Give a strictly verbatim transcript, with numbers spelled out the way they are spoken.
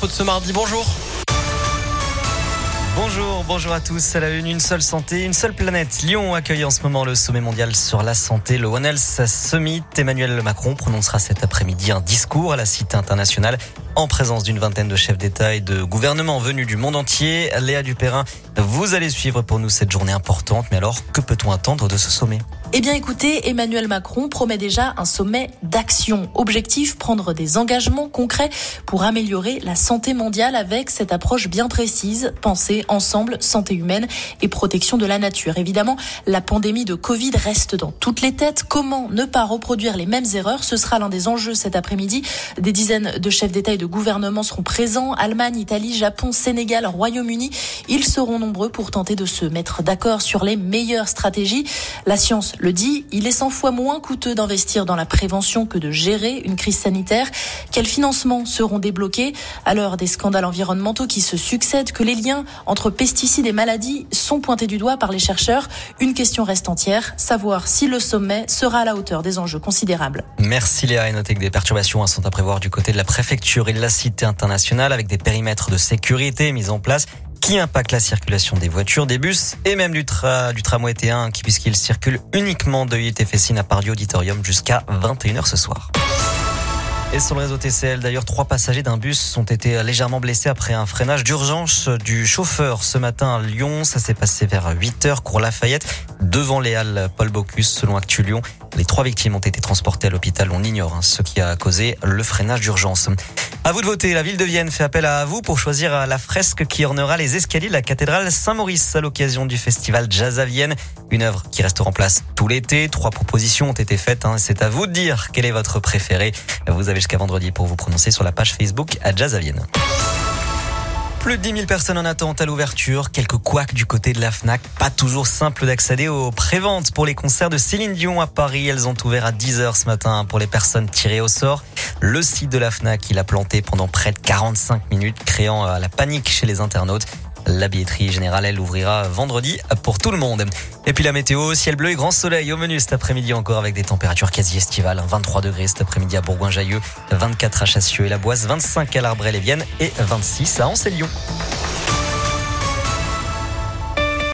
infos de ce mardi. Bonjour. Bonjour, bonjour à tous. À la une, une seule santé, une seule planète. Lyon accueille en ce moment le sommet mondial sur la santé, le One Health Summit. Emmanuel Macron prononcera cet après-midi un discours à la Cité internationale en présence d'une vingtaine de chefs d'État et de gouvernements venus du monde entier. Léa Dupérin, vous allez suivre pour nous cette journée importante. Mais alors, que peut-on attendre de ce sommet ? Eh bien écoutez, Emmanuel Macron promet déjà un sommet d'action. Objectif, prendre des engagements concrets pour améliorer la santé mondiale avec cette approche bien précise, penser ensemble, santé humaine et protection de la nature. Évidemment, la pandémie de Covid reste dans toutes les têtes. Comment ne pas reproduire les mêmes erreurs ? Ce sera l'un des enjeux cet après-midi. Des dizaines de chefs d'État et de gouvernement seront présents. Allemagne, Italie, Japon, Sénégal, Royaume-Uni. Ils seront nombreux pour tenter de se mettre d'accord sur les meilleures stratégies. La science le dit, il est cent fois moins coûteux d'investir dans la prévention que de gérer une crise sanitaire. Quels financements seront débloqués à l'heure des scandales environnementaux qui se succèdent, que les liens entre pesticides et maladies sont pointés du doigt par les chercheurs? Une question reste entière, savoir si le sommet sera à la hauteur des enjeux considérables. Merci Léa, et notez que des perturbations sont à prévoir du côté de la préfecture et de la Cité internationale avec des périmètres de sécurité mis en place qui impacte la circulation des voitures, des bus et même du, tra- du tramway T un qui, puisqu'il circule uniquement de I T Fessine à Pardieu Auditorium jusqu'à vingt et une heures ce soir. Et sur le réseau T C L, d'ailleurs, trois passagers d'un bus ont été légèrement blessés après un freinage d'urgence du chauffeur ce matin à Lyon. Ça s'est passé vers huit heures, cours Lafayette, devant les halles Paul Bocuse, selon Actu Lyon. Les trois victimes ont été transportées à l'hôpital. On ignore hein, ce qui a causé le freinage d'urgence. À vous de voter. La ville de Vienne fait appel à vous pour choisir la fresque qui ornera les escaliers de la cathédrale Saint-Maurice à l'occasion du festival Jazz à Vienne. Une œuvre qui restera en place tout l'été. Trois propositions ont été faites. Hein. C'est à vous de dire quelle est votre préférée. Vous avez jusqu'à vendredi pour vous prononcer sur la page Facebook à Jazz à Vienne. Plus de dix mille personnes en attente à l'ouverture. Quelques couacs du côté de la Fnac. Pas toujours simple d'accéder aux préventes pour les concerts de Céline Dion à Paris. Elles ont ouvert à dix heures ce matin pour les personnes tirées au sort. Le site de la Fnac, il a planté pendant près de quarante-cinq minutes, créant la panique chez les internautes. La billetterie générale, elle, ouvrira vendredi pour tout le monde. Et puis la météo, ciel bleu et grand soleil au menu cet après-midi encore avec des températures quasi estivales. vingt-trois degrés cet après-midi à Bourgoin-Jallieu, vingt-quatre à Chassieux et la Boisse, vingt-cinq à l'Arbrel et Vienne et vingt-six à Anse et Lyon.